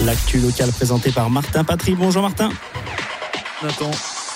L'actu locale présentée par Martin Patry. Bonjour Martin. Nathan.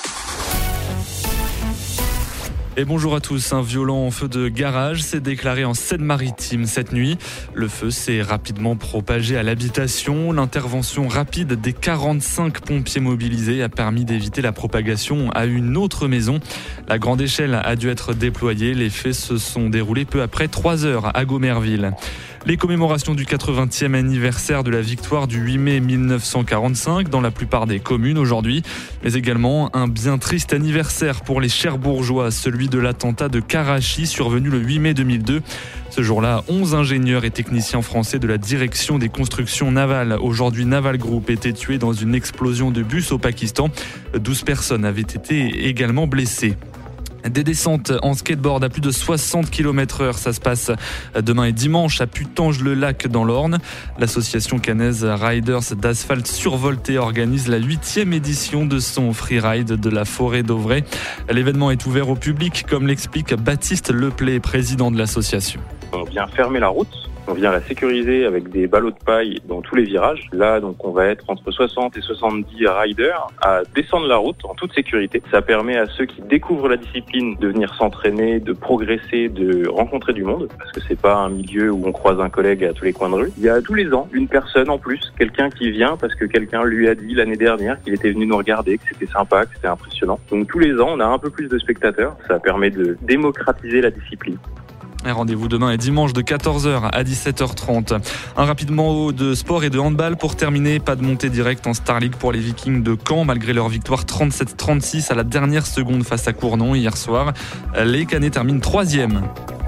Et bonjour à tous. Un violent feu de garage s'est déclaré en Seine-Maritime cette nuit. Le feu s'est rapidement propagé à l'habitation. L'intervention rapide des 45 pompiers mobilisés a permis d'éviter la propagation à une autre maison. La grande échelle a dû être déployée. Les faits se sont déroulés peu après 3 heures à Gomerville. Les commémorations du 80e anniversaire de la victoire du 8 mai 1945 dans la plupart des communes aujourd'hui, mais également un bien triste anniversaire pour les Cherbourgeois, celui de l'attentat de Karachi survenu le 8 mai 2002. Ce jour-là, 11 ingénieurs et techniciens français de la direction des constructions navales, aujourd'hui Naval Group, étaient tués dans une explosion de bus au Pakistan. 12 personnes avaient été également blessées. Des descentes en skateboard à plus de 60 km/h, ça se passe demain et dimanche à Putange-le-Lac dans l'Orne. L'association caennaise Riders d'Asphalte Survolté organise la 8e édition de son freeride de la forêt d'Auvray. L'événement est ouvert au public, comme l'explique Baptiste Leplay, président de l'association. On vient fermer la route. On vient la sécuriser avec des ballots de paille dans tous les virages. Là, donc, on va être entre 60 et 70 riders à descendre la route en toute sécurité. Ça permet à ceux qui découvrent la discipline de venir s'entraîner, de progresser, de rencontrer du monde. Parce que c'est pas un milieu où on croise un collègue à tous les coins de rue. Il y a tous les ans une personne en plus, quelqu'un qui vient parce que quelqu'un lui a dit l'année dernière qu'il était venu nous regarder, que c'était sympa, que c'était impressionnant. Donc tous les ans, on a un peu plus de spectateurs. Ça permet de démocratiser la discipline. Un rendez-vous demain et dimanche de 14h à 17h30. Un rapide mot de sport et de handball pour terminer. Pas de montée directe en Star League pour les Vikings de Caen malgré leur victoire 37-36 à la dernière seconde face à Cournon hier soir. Les Caennais terminent 3e.